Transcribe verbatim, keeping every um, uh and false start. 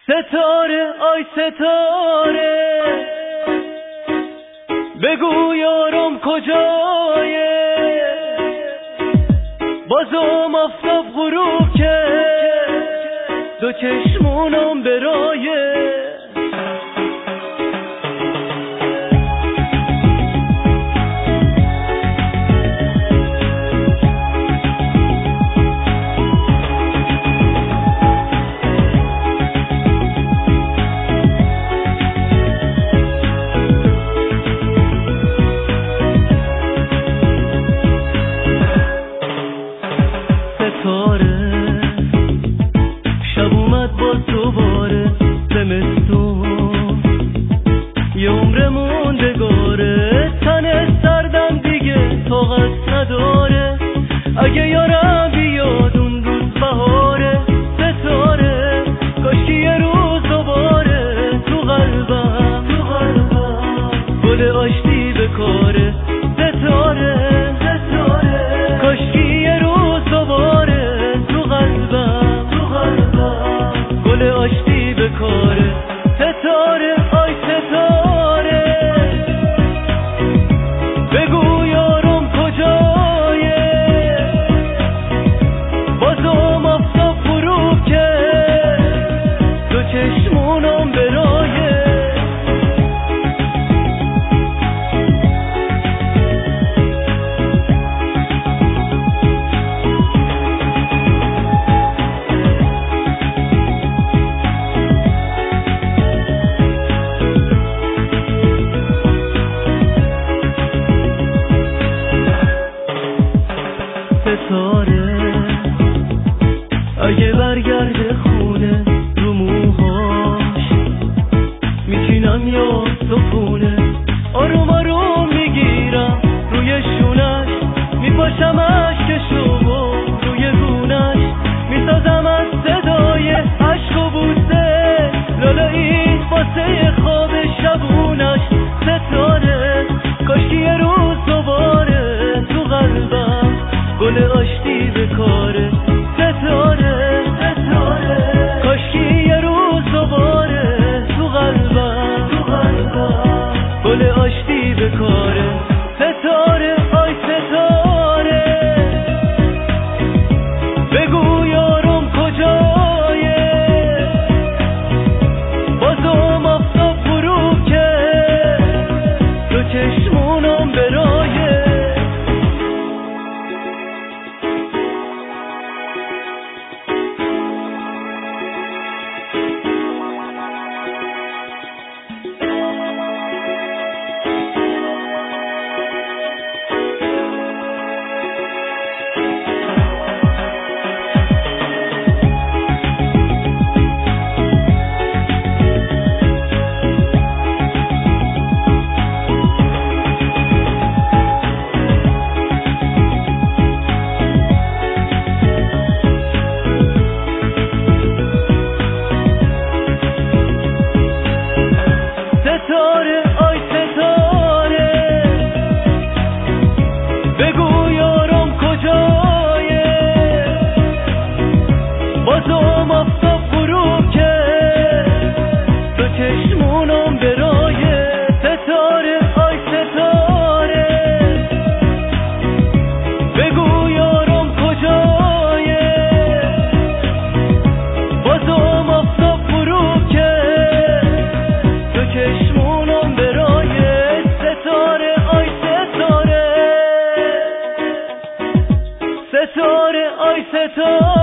ستاره آی ستاره بگو یارم کجایه، بازم آفتاب غروب که دو چشمونم برایه. شب اومد باز دوباره زمستون، یه عمر موندگاره، تن سردم دیگه طاقت نداره. اگه یارم بیاد اون روز بهاره، ستاره کاشکی یه روز دوباره تو قلبم تو قلبم گل آشتی به کاره. ستاره ستاره کاشکی یه روز دوباره تو قلبم تو قلبم گل آشتی به کاره. ستاره آی ستاره بگو یارم کجایه، بازم آفتاب غروب که دو چشمونم برایه. ستاره اگه برگرده خونه رو موهاش میچینم یا صفونه، آروم آروم میگیرم روی شونش، میپاشم اشکشو روی گونش، میسازم از صدای عشق و بوسه لالایی واسه خواب شبونش. ستاره کاشکی یه روز دوباره تو قلبم گل آشتی به کاره. ستاره ستاره کاشکی یه روز دوباره تو قلبم تو قلبم گل آشتی به کاره. ستاره آی ستاره بگو یارم کجایه، بازم آفتاب غروب که دو چشمونم برایه. ستاره آی ستاره بگو یارم کجایه، بازم آفتاب غروب که دو چشمونم برایه. ستاره آی ستاره بگو یارم کجایه، بازم آفتاب غروب که دو چشمونم برایه. ستاره آی ستاره ستاره آی ستاره